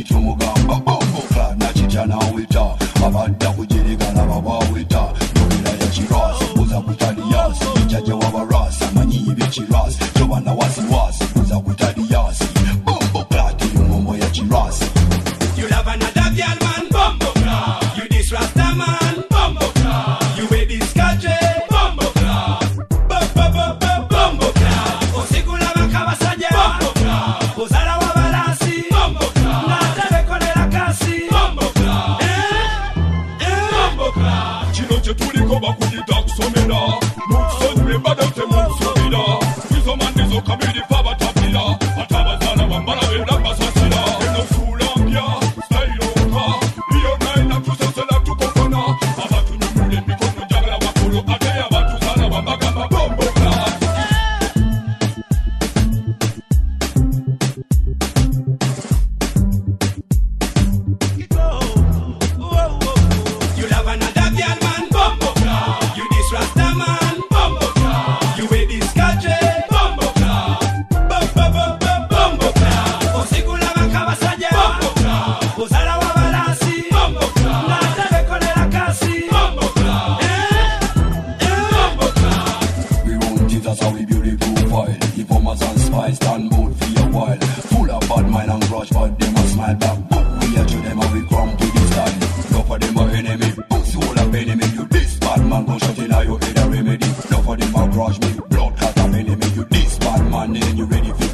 chumugamba bombo clan na chichana wita abanda kujerigana baba wita nobila ya chiras uza kutalias chaje wabaras amanyi bichiras jobana wasiwasi uza kutalias bombo clan yumombo ya chiras. You love another girl man bombo clan, you this rasta man bombo clan, you wear this kaje bombo clan, bombo clan, osigula makabasaja bombo clan, uzala wabalasi bombo clan, na tebekole la kasi bombo clan, bombo clan. Chino chetuliko bakujita kusomera, mukusonyiwe badate mukusomera, wizo mandizo kamiri pabatapira, atabazana bambala bera basasira, eno sulambya, stailoka, iyo naina tusesela tukokona, abatu nyumule mikono jagala wakulu, ate abatu sana wambagamba bombo clan. You love another girl man bombo clan, you this rasta man bombo clan, you wear this kaje bombo clan, bombo clan, osigula makabasaja bombo clan, uzala wabalasi bombo clan, na tebekole la kasi bombo clan, bombo clan. We run Jesus how we beautiful profile. Informers and spies stand bold for a while. Full of bad mind and grudge, but them a smile back. But we are to them and we come to this style. No for them a enemy, pussy all of enemy. You this bad man, go shut in your head a remedy. No for them a grudge me, blood cut of enemy. You this bad man, then you ready for